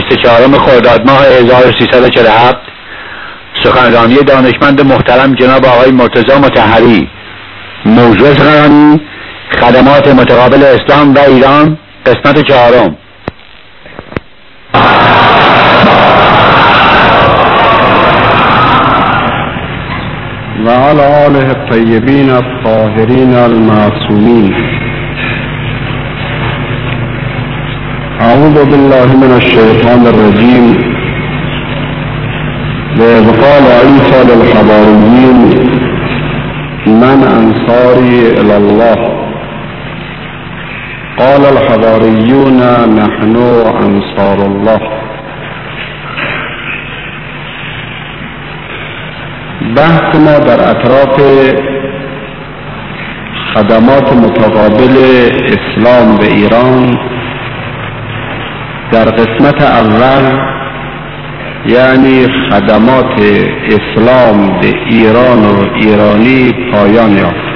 24 خرداد ماه 1347 سخنرانی دانشمند محترم جناب آقای مرتضی مطهری. موضوع سخنرانی خدمات متقابل اسلام و ایران، قسمت 4. و علی آله الطیبین الطاهرین المعصومین. اعوذ بالله من الشیطان الرجیم. وإذ قال عیسی للحواریین من انصاری الی الله قال الحواریون نحن انصار الله. بحث ما در اطراف خدمات متقابل اسلام به ایران در قسمت اول، یعنی خدمات اسلام به ایران و ایرانی، پایان یافت.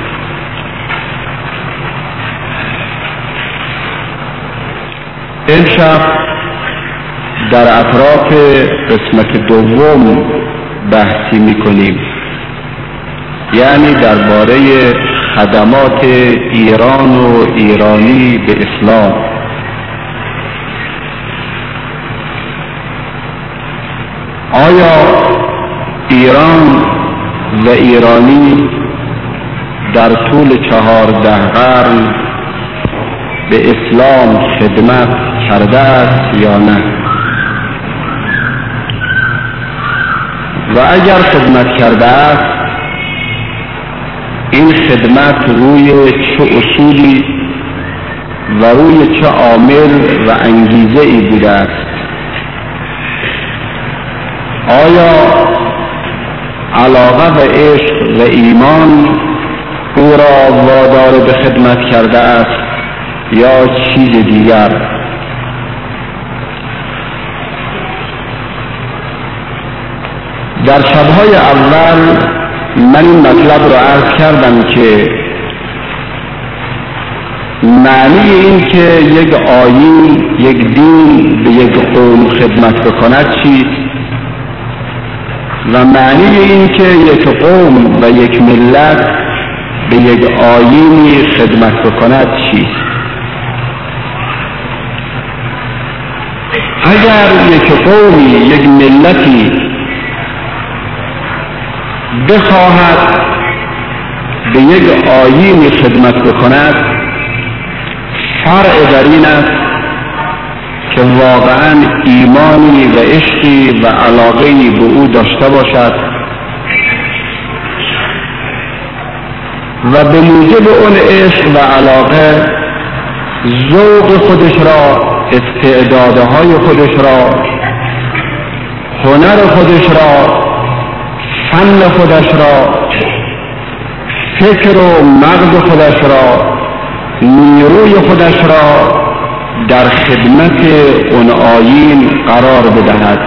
امشب در اطراف قسمت دوم بحثی میکنیم، یعنی درباره خدمات ایران و ایرانی به اسلام. آیا ایران و ایرانی در طول 14 قرن به اسلام خدمت کرده است یا نه؟ و اگر خدمت کرده است، این خدمت روی چه اصولی و روی چه عامل و انگیزه ای بوده است؟ آیا علاقه و عشق و ایمان او را وادار به خدمت کرده است یا چیز دیگر؟ در شبهای اول من این مطلب را عرض کردم که معنی این که یک آیین، یک دین به یک قوم خدمت بکند چیست و معنی این که یک قوم و یک ملت به یک آیینی خدمت بکند چیست. اگر یک قومی، یک ملتی بخواهد به یک آیینی خدمت بکند، فرع در این است که واقعا ایمانی و عشقی و علاقه‌ای به او داشته باشد و به موجب اون عشق و علاقه ذوق خودش را، استعدادهای خودش را، هنر خودش را، فن خودش را، فکر و مغز خودش را، نیروی خودش را در خدمت اون آیین قرار بدهد.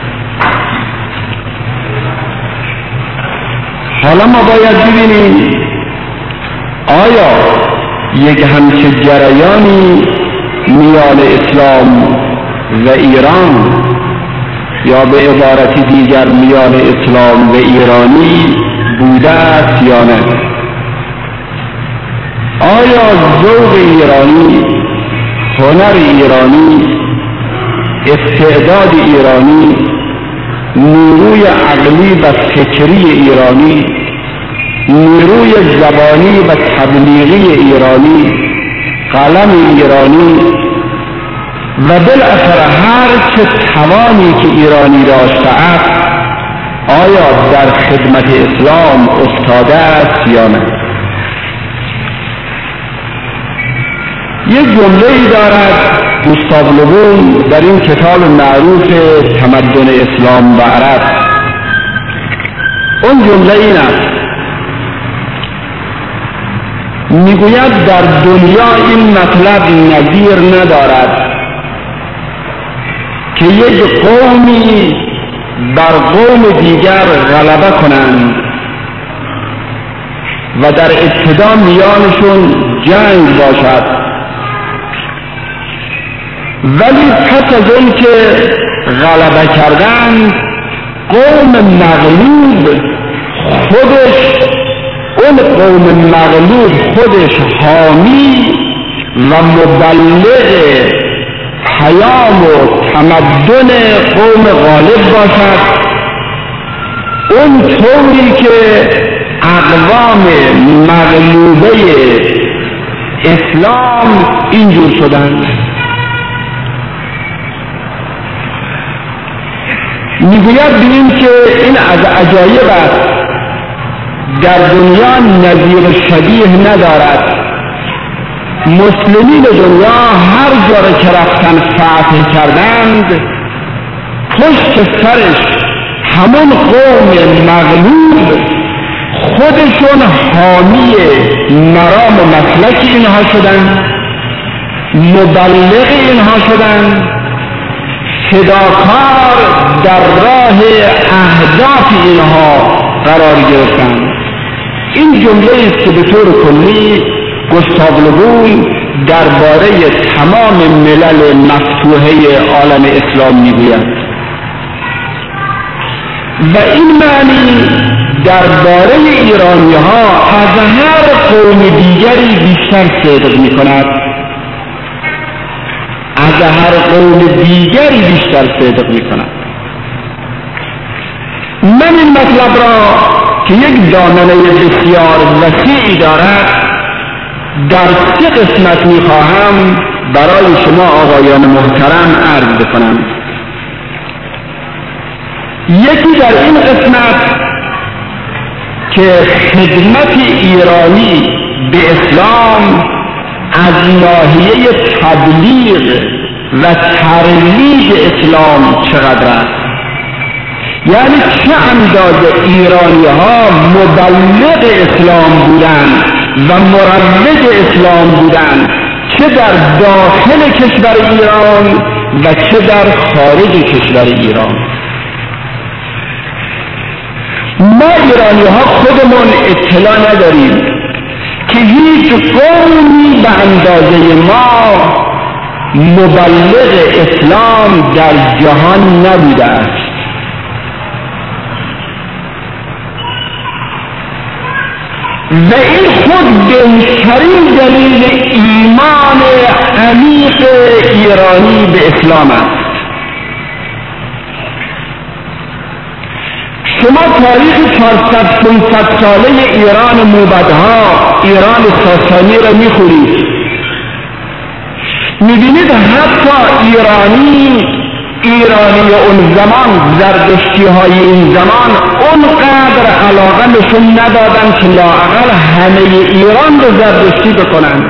حالا ما باید ببینیم آیا یک همچه جریانی میان اسلام و ایران، یا به عبارت دیگر میان اسلام و ایرانی بوده است یا نه؟ آیا ذوق ایرانی، هنر ایرانی، استعداد ایرانی، نیروی عقلی و فکری ایرانی، نیروی زبانی و تبلیغی ایرانی، قلم ایرانی و بالاخره هر چه توانی که ایرانی داشته است، آیا در خدمت اسلام افتاده است یا نه؟ یک جمله‌ای دارد گوستاو له بون در این کتاب معروف تمدن اسلام و عرب. اون جمله این است، میگوید در دنیا این مطلب نظیر ندارد که یک قومی بر قوم دیگر غلبه کنند و در ابتدا میانشون جنگ باشد، ولی پس از اون که غلبه کردن، قوم مغلوب خودش، اون قوم مغلوب خودش حامی و مبلغ پیام و تمدن قوم غالب باشد، اون طوری که اقوام مغلوبه اسلام اینجور شدند. میگوید ببین که این از عجایب است، در دنیا نظیر شبیه ندارد. مسلمین دنیا هر جا را که رفتن فتح کردند، پشت سرش همون قوم مغلوب خودشون حامی مرام و مسلک اینها شدن، مبلغ اینها شدن، فداکار در راه اهداف اینها قرار گرفتن. این جمله است که به طور کلی گوستاو لوبون درباره تمام ملل مفتوحه عالم اسلام میگوید و این معنی درباره ایرانی ها از هر قوم دیگری بیشتر صدق می کند، از هر قوم دیگری بیشتر صدق می کند. من این مطلب را که یک دامنه بسیار وسیعی دارد در 3 قسمت می خواهم برای شما آقایان محترم عرض بکنم. یکی در این قسمت که خدمت ایرانی به اسلام از ناحیه تبلیغ و ترویج اسلام چقدر است، یعنی چه اندازه ایرانی ها مبلغ اسلام بودند و مروج اسلام بودند، چه در داخل کشور ایران و چه در خارج کشور ایران. ما ایرانی ها خودمون اطلاع نداریم که هیچ قومی به اندازه ما مبلغ اسلام در جهان نبوده است. و این خود بهترین دلیل ایمان عمیق ایرانی به اسلام است. شما تاریخ 400-500 ساله ایران موبدها، ایران ساسانی را میخورید، میبینید حتی ایرانی اون زمان، زردشتی های این زمان اونقدر علاقه نشون ندادن که لااقل همه ایران رو زردشتی بکنن.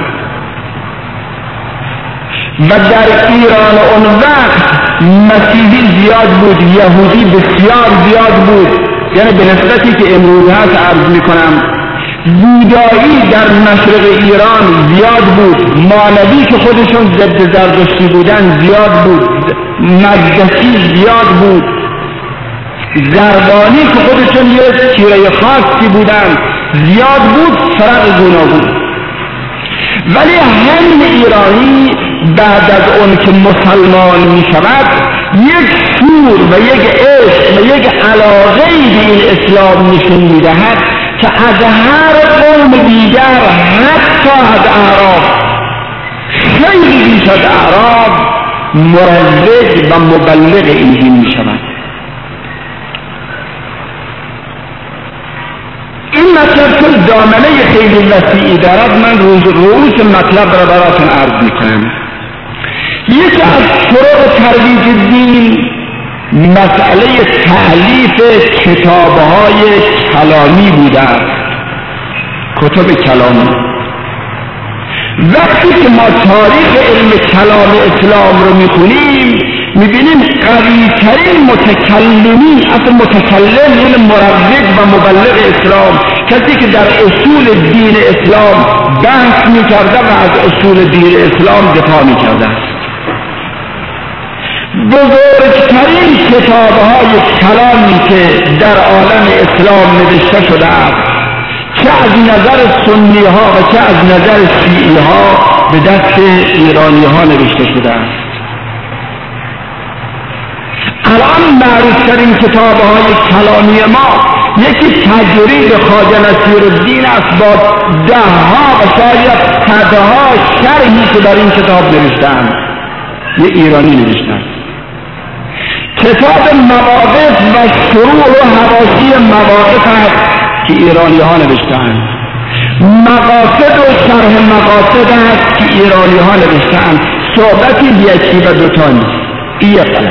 و در ایران اون وقت مسیحی زیاد بود، یهودی بسیار زیاد بود، یعنی به نسبتی که امروز هست عرض میکنم، بودایی در مشرق ایران زیاد بود، مالوی که خودشون ضد زردشتی بودن زیاد بود، مجلسی زیاد بود، زربانی که خودشون یه تیره خاصی بودن زیاد بود، فرق گونا بود. ولی همین ایرانی بعد از اون که مسلمان می شود یک شور و یک عشق و یک علاقه‌ای به این اسلام نشون می دهد که از هر قوم دیگر، حتی از اعراب، خیلی بیش از اعراب مروج و مبلغ این دین می شود. این مطلب چون دامنه خیلی وسیعی دارد، من رؤوس مطلب را براتون عرض می کنم. یکی از طرق ترویج دین مسئله تألیف کتاب‌های کلامی بوده است، کتب کلامی. وقتی که ما تاریخ علم کلام اسلام رو میخونیم میبینیم قوی‌ترین متکلمین، اصلا متکلم یعنی مروج و مبلغ اسلام، کسی که در اصول دین اسلام بحث میکرده و از اصول دین اسلام دفاع میکرده است. بزرگترین کتاب‌های کلامی که در عالم اسلام نوشته شده است، چه از نظر سنی ها و چه از نظر شیعی ها، به دست ایرانی ها نوشته شده است. الان معروفترین کتاب‌های کلامی ما یکی تجرید خواجه نصیرالدین است با ده‌ها و شاید صدها شرحی که در این کتاب نوشته‌اند، یه ایرانی نوشتن. کتاب مواقف و شروع و حواشی مواقف است که ایرانی ها نوشتن. مقاصد و شرح مقاصد است که ایرانی ها نوشتن. صحبتی یکی و دوتا نیست. یک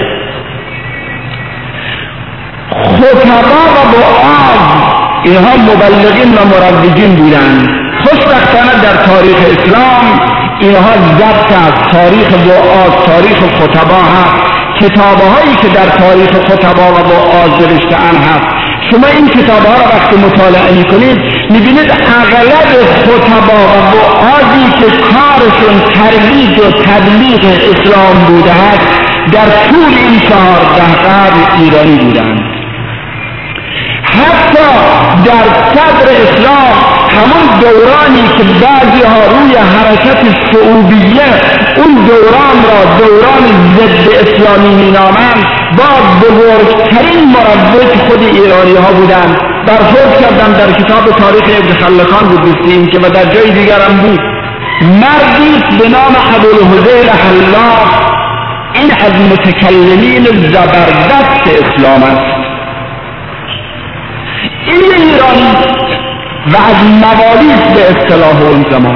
خطبا و وعاظ اینها مبلغین و مروجین بودند. خوشبختانه در تاریخ اسلام اینها ضبط است. تاریخ وعاظ، تاریخ خطبا هست، کتابهایی که در تاریخ خطبا و وعاظ نوشته‌اند هست. شما این کتابها را وقتی مطالعه میکنید میبینید اغلب خطبا و وعاظی که کارشون ترویج و تبلیغ اسلام بوده است در طول این 14 قرن ایرانی بودند. حتی در صدر اسلام همون دورانی که بعضی ها روی حرکت شعوبیه اون دوران را دوران ضد اسلامی مینامند، با بزرگترین مروج خود ایرانی ها بودند. برخورد کردم در کتاب تاریخ ابن خلکان بود بستیم که و در جای دیگر هم بود. مردی به نام ابوالهذیل حلاج، این از متکلمین زبردست اسلام است. این ایرانی و از موالیس به اصطلاح اون زمان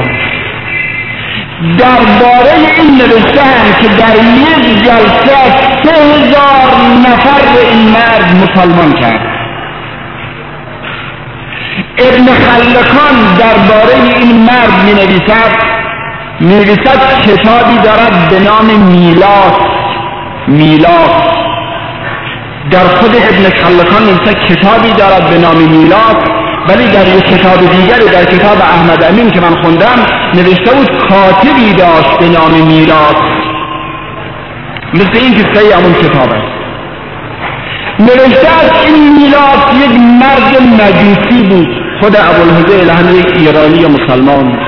درباره این نوشتن که در یک جلسه 3000 نفر به این مرد مسلمان کرد. ابن خلکان درباره این مرد می نویسد کتابی دارد به نام میلاس. در خود ابن خلکان نوشته کتابی دارد به نام میلاس، ولی در یک کتاب دیگری در کتاب احمد امین که من خوندم نوشته بود کاتبی داشت به نام میلاس. مثل این قصه همون کتاب است. نوشته است این میلاس یک مرد مجوسی بود. خود ابوالهذیل هم یک ایرانی مسلمان.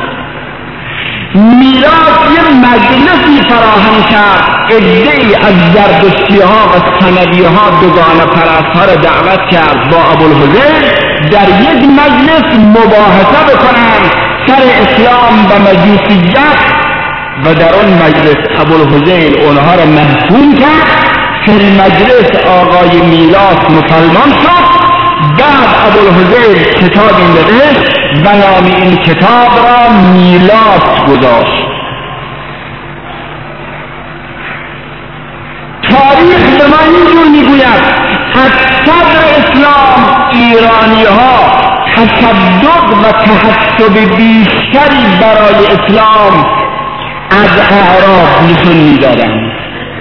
میراث یه مجلسی فراهم کرد، عده‌ای از زردشتی ها و ثنوی ها دوگانه پرست ها را دعوت کرد با ابوالهذیل در یک مجلس مباحثه بکنند سر اسلام و مجوسیت، و در آن مجلس ابوالهذیل اونها را محکوم کرد. فی المجلس آقای میلاس مسلمان شد. بعد ابوالهذیل کتابی نوشت و نام این کتاب را میلاس گذاشت. تاریخ به ما اینجور میگوید از صدر اسلام ایرانی ها تصدق و تحسب بیشتری برای اسلام از اعراب نشون میدادند.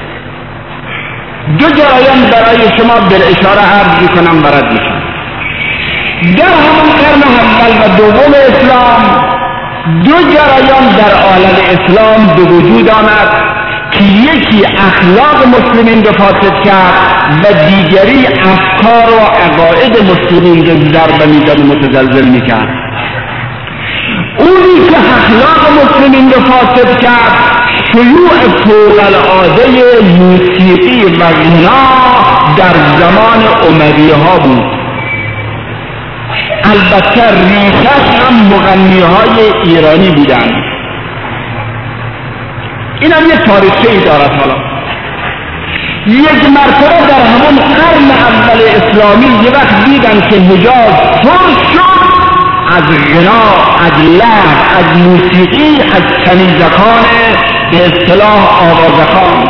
دو جریان برای شما بالاشاره عرض میکنم و رد میشم. در همون قرن اول و دوم اسلام دو جریان در عالم اسلام به وجود آمد که یکی اخلاق مسلمین را فاسد کرد و دیگری افکار و عقاید مسلمین را ضربه میزد و متزلزل میکرد. اونی که اخلاق مسلمین را فاسد کرد شیوع فوق العاده موسیقی و غنا در زمان امویه ها بود. البته ریشش هم مغنی های ایرانی بودند. این هم یک تاریخچه ای دارد. حالا یک مرتبه در همون قرن اول اسلامی یه وقت دیدن که حجاز پر شد از غنا، از لحن، از موسیقی، از کنیزکان به اصطلاح آوازخوان.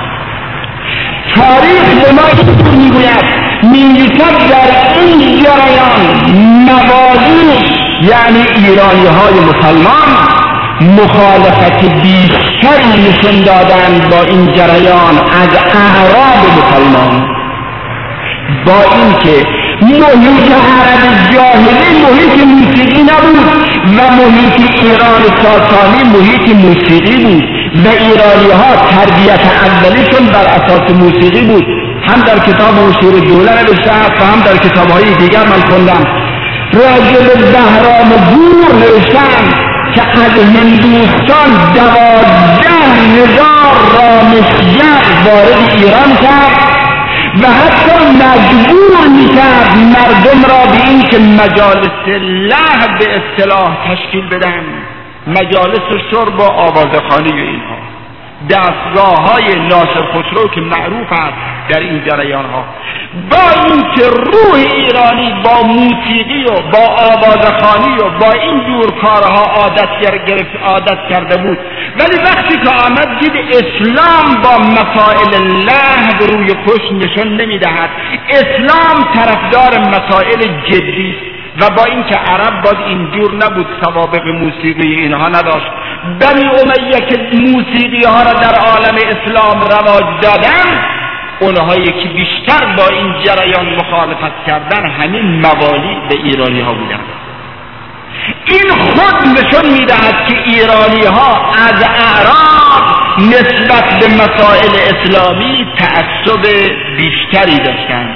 تاریخ به ما میگوید میگوید در این جریان موالی یعنی ایرانی های مسلمان مخالفت بیشتری نشون دادند با این جریان از اعراب مسلمان، با اینکه محیط عرب جاهلی محیط موسیقی نبود و محیط ایران ساسانی محیط موسیقی بود و ایرانی ها تربیت اولیشون بر اساس موسیقی بود. هم در کتاب اصول دوله نوشته است و هم در کتاب های دیگر من خوندم. راجع به بهرام گور نوشتند که از هندوستان 12,000 رامشگر وارد ایران کرد و حتی مجبور میکرد مردم را به این که مجالس لهو به اصطلاح تشکیل بدن، مجالس شرب و آوازخوانی و اینها، دستگاه های ناصر خسرو که معروف است در این جریان ها. با اینکه روح ایرانی با موسیقی و با آوازخوانی و با این جور کارها عادت کرده بود، ولی وقتی که آمد دید اسلام با مسائل لهو روی پشت نشان نمیدهد، اسلام طرفدار مسائل جدی و با اینکه عرب باز اینجور نبود، سوابق موسیقی اینها نداشت. بنی امیه که موسیقی ها را در عالم اسلام رواج دادن، اونهایی که بیشتر با این جریان مخالفت کردن همین موالی به ایرانی ها بودن. این خود نشون میدهد که ایرانی ها از اعراب نسبت به مسائل اسلامی تعصب بیشتری داشتند.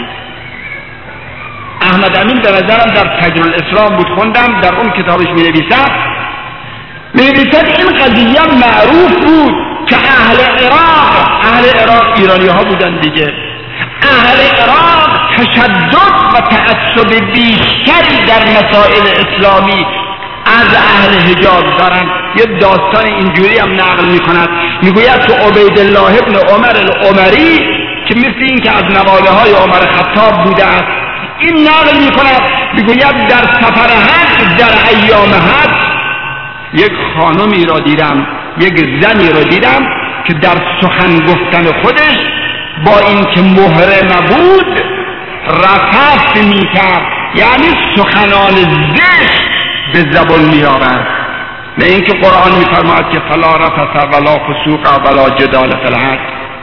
احمد امین به نظرم در تجربه الاسلام بود، خوندم در اون کتابش می نویسد این قضیه معروف بود که اهل عراق ایرانی ها بودن دیگه، اهل عراق تشدد و تعصب بیشتری در مسائل اسلامی از اهل حجاز دارن. یه داستان اینجوری هم نقل می کند، میگوید تو عبیدالله ابن عمر العمری که مثل این که از نواله های عمر خطاب بوده است، این نقل می کند، میگوید در سفر حج، در ایام حج یک خانمی را دیدم، یک زنی را دیدم که در سخن گفتن خودش با اینکه محرم بود رفث میکرد، یعنی سخنان زشت به زبان میآورد. نه اینکه قرآن میفرماید که فلا رفث ولا فسوق ولا جدال فی الحج.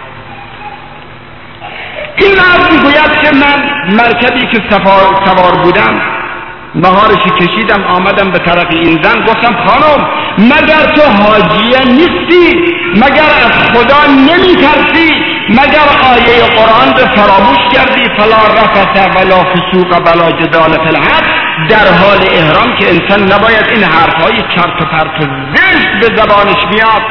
این مرد میگوید که من مرکبی که سوار بودم نهارشی کشیدم، آمدم به طرف این زن، گفتم خانم مگر تو حاجیه نیستی؟ مگر از خدا نمی ترسی؟ مگر آیه قرآن رو فراموش کردی؟ فلا رفث ولا فسوق ولا جدال فی الحج، در حال احرام که انسان نباید این حرفهای چرت و پرت و زشت به زبانش بیاد.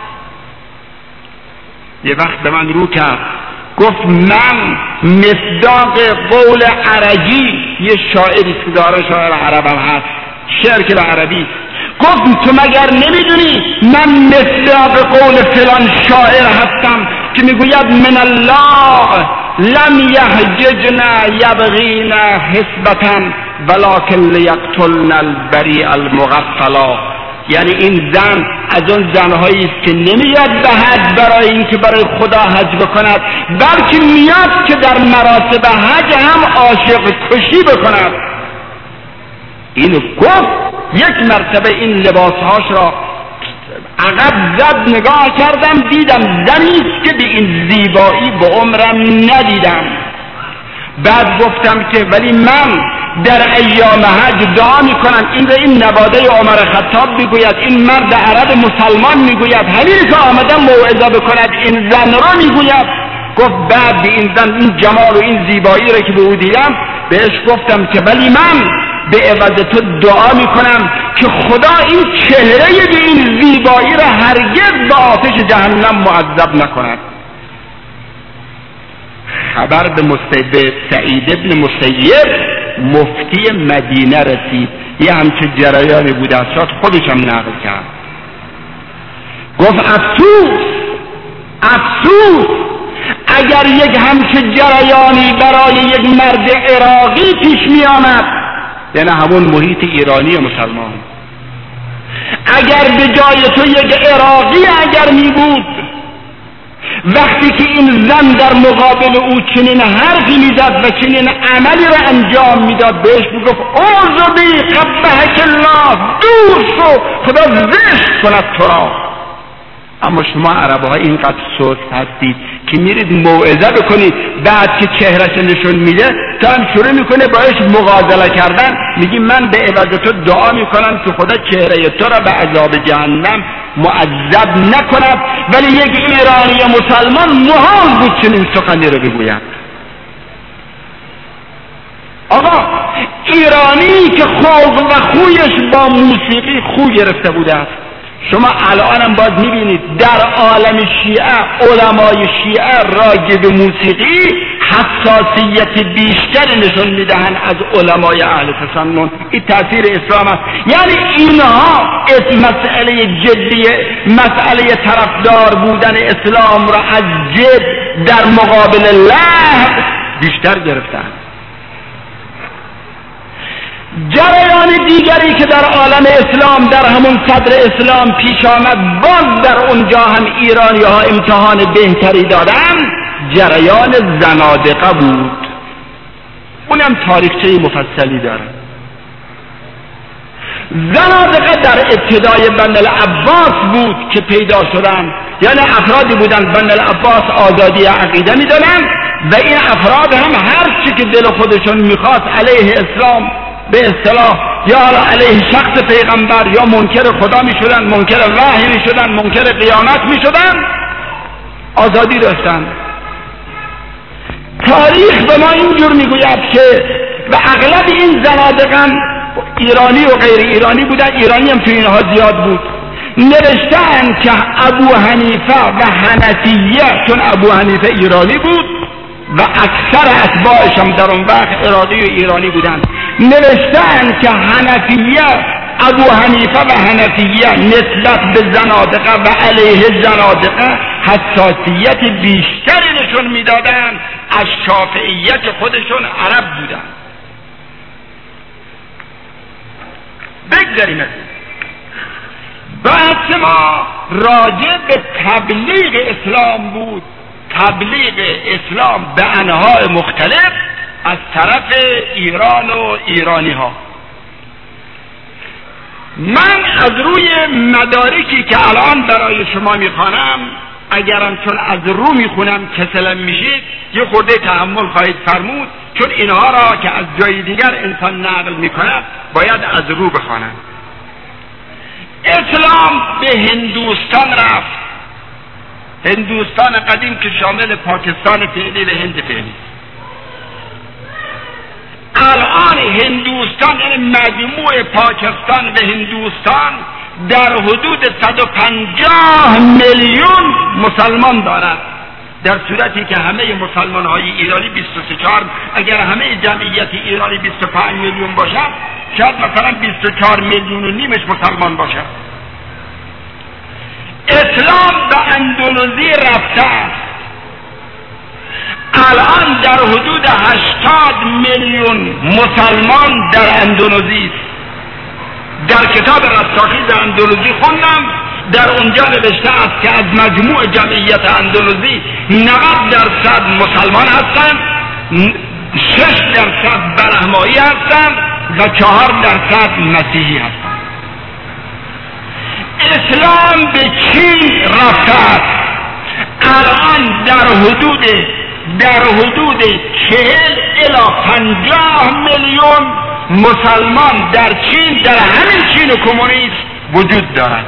یه وقت به من رو کرد، گفت من مصداق قول عرجی، یه شاعری که داره، شاعر عربم هست، شعر که به عربی، گفت تو مگر نمیدونی من مصداق قول فلان شاعر هستم که میگوید من الله لم یحججنا یبغینا حسبتا ولکن لیقتلنا البریء المغفلا. یعنی این زن از اون زنهایی است که نمیاد به حج برای اینکه برای خدا حج بکند، بلکه میاد که در مراسم حج هم عاشق کشی بکند. اینو گفت، یک مرتبه این لباسهاش را عقب زد، نگاه کردم دیدم زنی است که به این زیبایی به عمرم ندیدم. بعد گفتم که ولی من در ایام حج دعا میکنم، این نواده عمر خطاب میگوید، این مرد عرب مسلمان میگوید، همین که آمدم موعظه بکند این زن را میگوید. گفت بعد به این زن این جمال و این زیبایی را که به او دیدم بهش گفتم که ولی من به عوض تو دعا میکنم که خدا این چهره به این زیبایی را هرگز به آتش جهنم معذب نکند. خبر به سعید ابن مسیب مفتی مدینه رسید، یه همچه جریانی بوده است، خودش هم نقل کرد. گفت افسوس اگر یک همچه جریانی برای یک مرد عراقی پیش می آمد، یعنی همون محیط ایرانی و مسلمان، اگر به جای تو یک عراقی اگر می بود، وقتی که این زن در مقابل او چنین حرفی میزد و چنین عملی را انجام میداد، بهش میگفت اعوذ بی قبحک الله، دور شو، خدا زشت کند تو را. اما شما عربها اینقدر سست هستید که میرید موعظه بکنید، بعد که چهرش نشون میده تا هم شروع میکنه باش مغازله کردن، میگی من به عوض تو دعا میکنم که خدا چهره تو را به عذاب جهنم معذب نکند. ولی یک ایرانی مسلمان محال بود چنین سخنی رو بگوید. آقا ایرانی که خلق و خویش با موسیقی خو گرفته بوده است، شما الانم باید میبینید در عالم شیعه علمای شیعه راجع به موسیقی حساسیت بیشتری نشون میدهند از علمای اهل تسنن. این تاثیر اسلام است. یعنی اینها مسئله جدی، مسئله طرفدار بودن اسلام را از جد در مقابل لهو بیشتر گرفتن. جریان دیگری که در عالم اسلام در همون صدر اسلام پیش آمد، باز در اونجا هم ایرانی ها امتحان بهتری دادن، جریان زنادقه بود. اونم تاریخچه مفصلی داره. زنادقه در ابتدای بن العباس بود که پیدا شدن، یعنی افرادی بودن بن العباس آزادی عقیده میدادن و این افراد هم هر چی که دل خودشون میخواست علیه اسلام به اصطلاح یا علیه شخص پیغمبر یا منکر خدا میشدن، منکر وحی میشدن، منکر قیامت میشدن، آزادی داشتن. تاریخ به ما اینجور میگوید که و اغلب این زنادقان ایرانی و غیر ایرانی بودن، ایرانی هم تو اینها زیاد بود، نوشتن که ابو حنیفه و حنفیه، چون ابو حنیفه ایرانی بود و اکثر اتباعش هم در اون وقت عراقی و ایرانی بودن، نوشتن که حنفیه، ابو حنیفه و حنفیه نسبت به زنادقه و علیه زنادقه حساسیت بیشتری نشون میدادن از شافعیت خودشون عرب بودن. بگذاریم بحث ما راجع به تبلیغ اسلام بود، تبلیغ اسلام به انواع مختلف از طرف ایران و ایرانی ها. من از روی مدارکی که الان برای شما میخوانم، اگرم چون از رو میخونم کسلم میشید یه خورده تحمل خواهید فرمود، چون اینها را که از جای دیگر انسان نقل میکند باید از رو بخوانم. اسلام به هندوستان رفت، هندوستان قدیم که شامل پاکستان فعلی و هند فعلی. الان هندوستان، یعنی مجموع پاکستان و هندوستان در حدود 150 میلیون مسلمان دارد، در صورتی که همه مسلمان های ایرانی 24، اگر همه جمعیت ایرانی 25 میلیون باشد، شاید مثلا 24 میلیون و نیمش مسلمان باشد. اسلام به اندونزی رفته است. الان در حدود 80 میلیون مسلمان در اندونزی است. در کتاب رستاخیز اندونزی خوندم، در اونجا نوشته است که از مجموع جمعیت اندونزی 90% مسلمان هستند، 6% برهمایی هستند و 4% مسیحی هستند. اسلام به چین رفته است. الان در حدود 40 الی 50 میلیون مسلمان در چین، در همین چین کمونیست وجود دارد.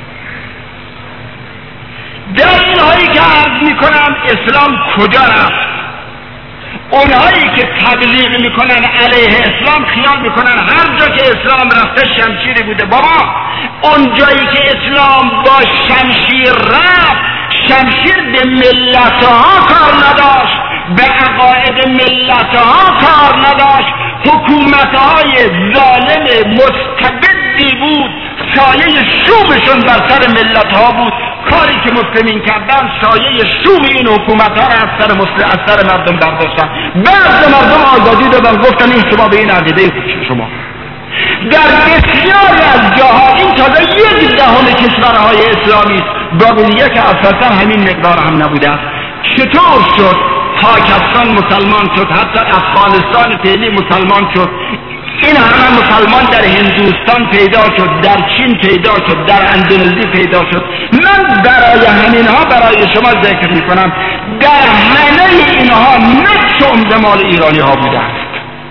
در این هایی که عرض میکنم اسلام کجا رفت؟ اونهایی که تبلیغ میکنن علیه اسلام خیال میکنن هر جا که اسلام رفته شمشیری بوده. بابا اون جایی که اسلام با شمشیر رفت، شمشیر به ملتها کار نداشت، به عقاید ملتها کار نداشت، حکومتهای ظالم مستبدی بود، سایه شومشون بر سر ملتها بود. کاری که مسلمین کردن سایه شوم این حکومتها را از سر مردم برداشتن. بعض مردم آزادی دادن، گفتن این شما به این عقیده شما. در بسیاری از جاها این تازه 1/10 کشورهای اسلامی است، بابلیه که اساسا همین مقدار هم نبوده. چطور شد پاکستان مسلمان شد، حتی افغانستان فعلی مسلمان شد، این همه مسلمان در هندوستان پیدا شد، در چین پیدا شد، در اندونزی پیدا شد؟ من برای همینها برای شما ذکر میکنم در همه اینها نقش عمده مال ایرانی ها بوده است.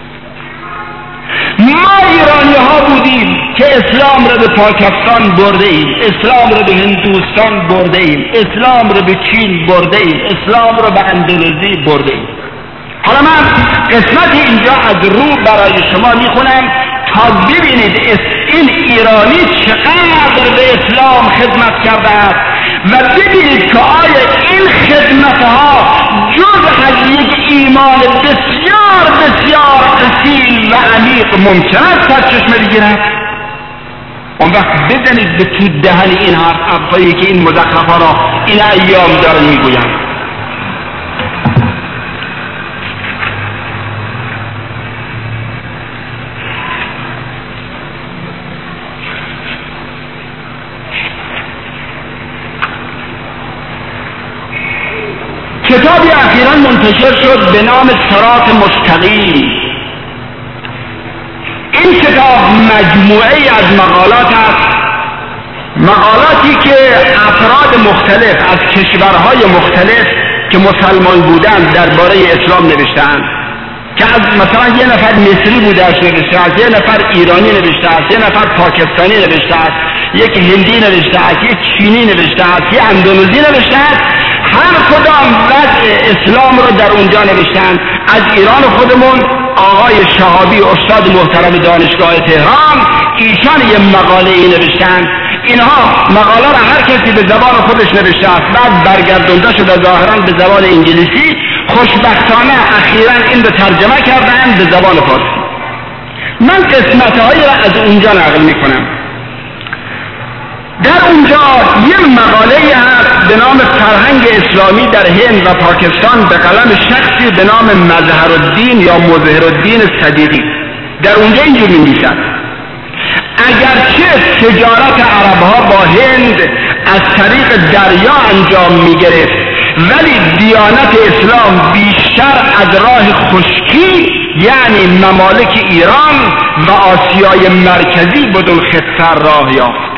ما ایرانی ها بودیم که اسلام را به پاکستان برده ایم، اسلام را به هندوستان برده ایم، اسلام را به چین برده ایم، اسلام را به اندونزی برده ایم. حالا من قسمت اینجا از رو برای شما میخونم تا ببینید این ایرانی چقدر به اسلام خدمت کرده است و ببینید که آیا این خدمتها جز از یک ایمان طریق ممکن است سرچشمه بگیرد، اون وقت بزنید به تو دهن این حرفایی که این مزخرف‌ها را این ایام دارن میگویند. کتابی اخیراً منتشر شد به نام صراط مستقیم. این کتاب مجموعه از مقالات است، مقالاتی که افراد مختلف از کشورهای مختلف که مسلمان بودند درباره اسلام نوشتند، که از مثلا یه نفر مصری بودش نوشته است، یه نفر ایرانی نوشته است، یه نفر پاکستانی نوشته است، یک هندی نوشته است، یک چینی نوشته است، یک اندونزی نوشته است. هر کدام وضع اسلام رو در اونجا نوشتند. از ایران خودمون آقای شهابی استاد محترم دانشگاه تهران، ایشان یه مقاله ای نوشتند. اینها مقاله را هر کسی به زبان خودش نوشته است، بعد برگردونده شده ظاهرا به زبان انگلیسی. خوشبختانه اخیرا این رو ترجمه کردن به زبان فارسی. من قسمت‌هایی را از اونجا نقل میکنم. در اونجا یه مقاله هست به نام فرهنگ اسلامی در هند و پاکستان به قلم شخصی به نام مظهرالدین یا مظهرالدین صدیقی. در اونجا اینجور می‌نویسد: اگرچه تجارت عربها با هند از طریق دریا انجام می‌گرفت، ولی دیانت اسلام بیشتر از راه خشکی یعنی ممالک ایران و آسیای مرکزی بدون خطر راه یافت.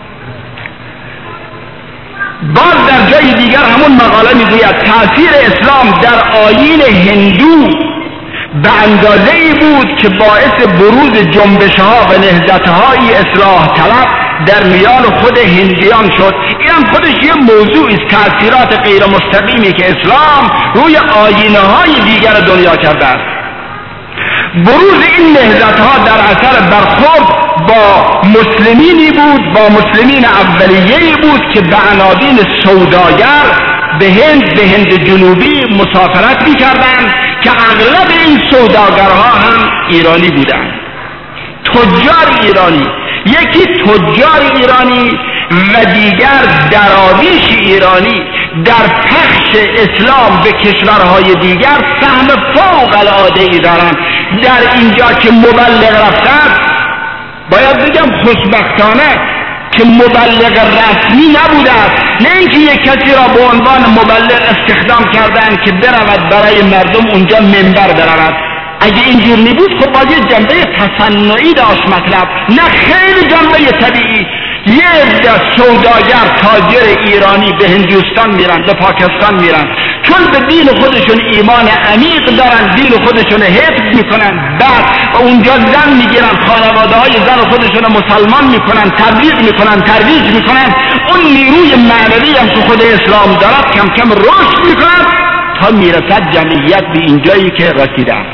باز در جای دیگر همون مقاله میگوید تأثیر اسلام در آیین هندو به اندازه ای بود که باعث بروز جنبش‌ها و نهضت‌های اصلاح طلب در میان خود هندیان شد. این هم خودش یه موضوعی است، تأثیرات غیر مستقیمی که اسلام روی آیین‌های دیگر دنیا کرده است. بروز این نهضت‌ها در اثر برخورد با مسلمینی بود، با مسلمین اولیه‌ای بود که به عناوین سوداگر به هند جنوبی مسافرت می‌کردند که اغلب این سوداگرها هم ایرانی بودند. تجار ایرانی، یکی تجار ایرانی و دیگر دراویش ایرانی در پخش اسلام به کشورهای دیگر سهم فوق العاده ای دارند. در اینجا که مبلغ رفتند، باید بگم خوشبختانه که مبلغ رسمی نبوده است، نه اینکه یک کسی را به عنوان مبلغ استخدام کردند که برود برای مردم اونجا منبر برود. اگه اینجور نبود خب باید جنبه تصنعی داشت مطلب، نه خیلی جنبه طبیعی. یه عده سوداگر تاجر ایرانی به هندوستان میرن، به پاکستان میرن، چون به دین خودشون ایمان عمیق دارن، دین خودشون حفظ میکنن، بعد اونجا زن میگیرن، خانواده های زن خودشون مسلمان میکنن، تبلیغ میکنن، ترویج میکنن. اون نیروی معنوی هم که خود اسلام دارد کم کم رشد میکنن تا میرسد جمعیت به اینجایی که رسیده است.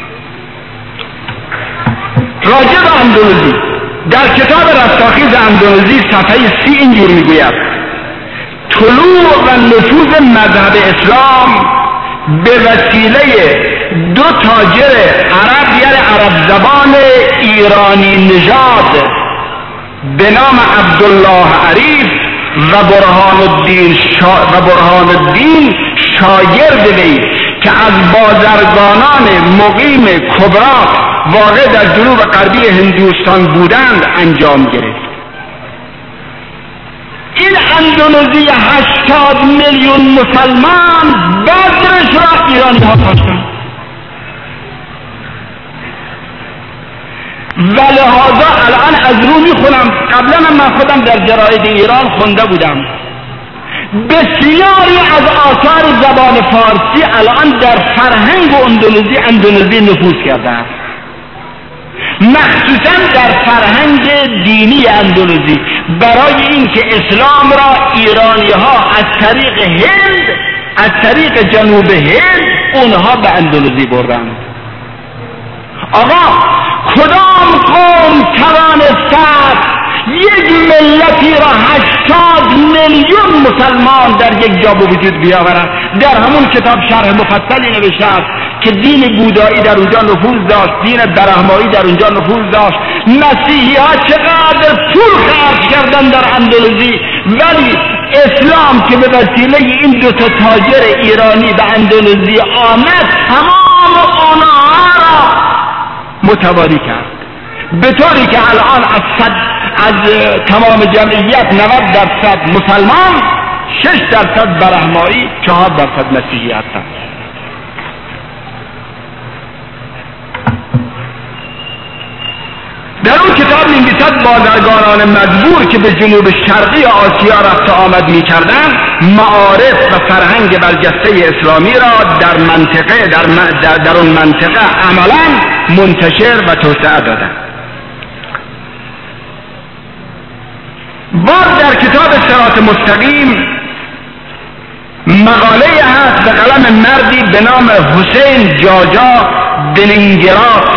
راجع به اندونزی در کتاب رستاخیز اندونزی صفحه 30 اینجور میگوید: طلوع و نفوذ مذهب اسلام به وسیله دو تاجر عرب، یعنی عرب زبان ایرانی نژاد به نام عبدالله عریف و برهان الدین شاگرد وی که از بازرگانان مقیم کبرات واقع در جنوب غربی هندوستان بودند انجام گرفت. این اندونزی 80 میلیون مسلمان بدرش را ایرانی ها کشتند و لحاظا الان از رو میخونم، قبلا من خودم در جراید ایران خونده بودم، بسیاری از آثار زبان فارسی الان در فرهنگ اندونزی نفوذ کرده است، مخصوصا در فرهنگ دینی اندونزی، برای اینکه اسلام را ایرانی ها از طریق هند، از طریق جنوب هند اونها به اندونزی بردند. آقا کدام قوم توانست یک ملتی را 80 میلیون مسلمان در یک جا به وجود بیاورد؟ در همون کتاب شرح مفصلی نوشته است که دین بودایی در اونجا نفوذ داشت، دین برهمایی در اونجا نفوذ داشت. مسیحی ها چقدر پول خرج کردن در اندلسی، ولی اسلام که به وسیله این دو تا تاجر ایرانی به اندلسی آمد تمام آنها را متواری کرد، به طوری که الان از تمام جمعیت 90% مسلمان، 6% برهمایی، 4% مسیحی هستند. در اون کتاب می‌نویسد بازرگانان مجبور که به جنوب شرقی آسیا رفت آمد می‌کردند، معارف و فرهنگ برجسته اسلامی را در منطقه در اون منطقه عملاً منتشر و توسعه دادند. باز در کتاب صراط مستقیم مقاله هست به قلم مردی به نام حسین جاجا دلینگرات